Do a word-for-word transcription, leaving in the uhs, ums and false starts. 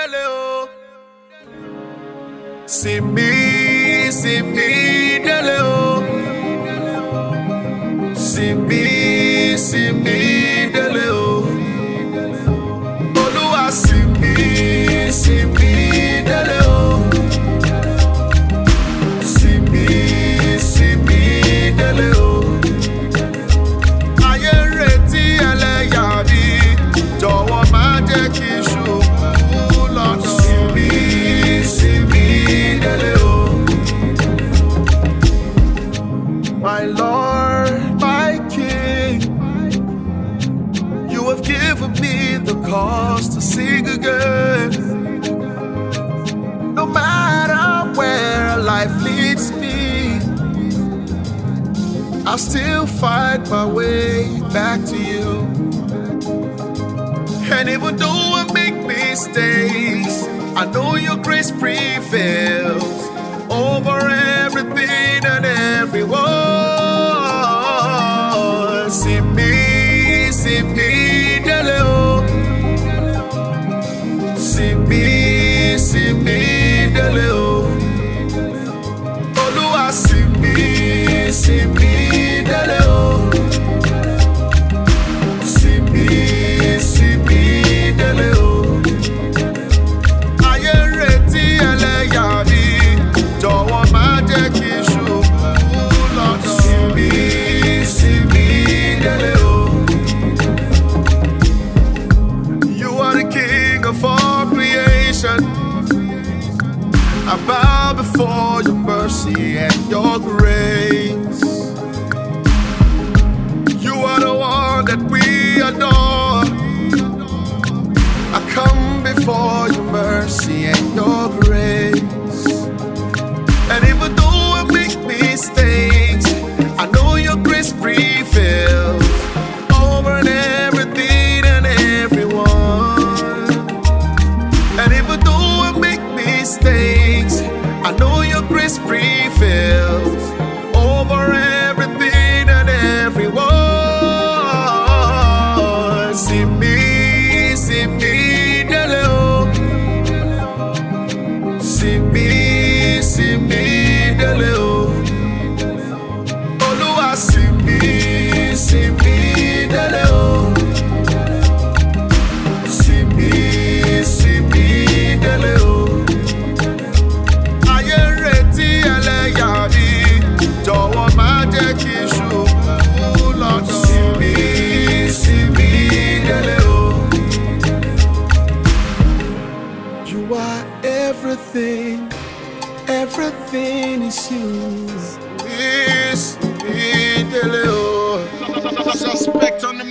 délé o. Sinmi, sinmi délé o. Sinmi, sinmi délé o. Olúwa sinmi, sinmi délé o. Sinmi, sinmi délé o. Ayé ń retí ẹlẹ́yà mi, jọ̀wọ́ má jẹ́ kí n ṣubú lọ́nà. Sinmi, sinmi délé o. My Lord, my King, you have given me the cause to sing again. No matter where life leads me, I'll still find my way back to you. And even though I make mistakes, I know your grace prevails over everything and everyone. See me, see me, délé o. See me, see me, délé o. Olúwa see me, see me, délé o. See me, see me, délé o. Ayé ń retí ẹlẹ́yà mi, jọ̀wọ́ má jẹ́ kí n ṣubú lọ́nà. See me, see me, délé o. You are the King of all creation. I bow before your mercy and your grace. You are the one that we adore. I come before your mercy and your grace. And even though I make mistakes, I know your grace prevails over everything and everyone. And even though I make mistakes, I know your grace prevails over everything and everyone. See me, see me, délé o. See me, see me, délé o. Olúwa see me, see me, délé o. See me, see me, délé o. Ayé ń retí ẹlẹ́yà mi, jọ̀wọ́ má jẹ́ kí n ṣubú lọ́nà. See me, see me, délé o. You are everything, everything is you. Is me, délé o. Suspect on the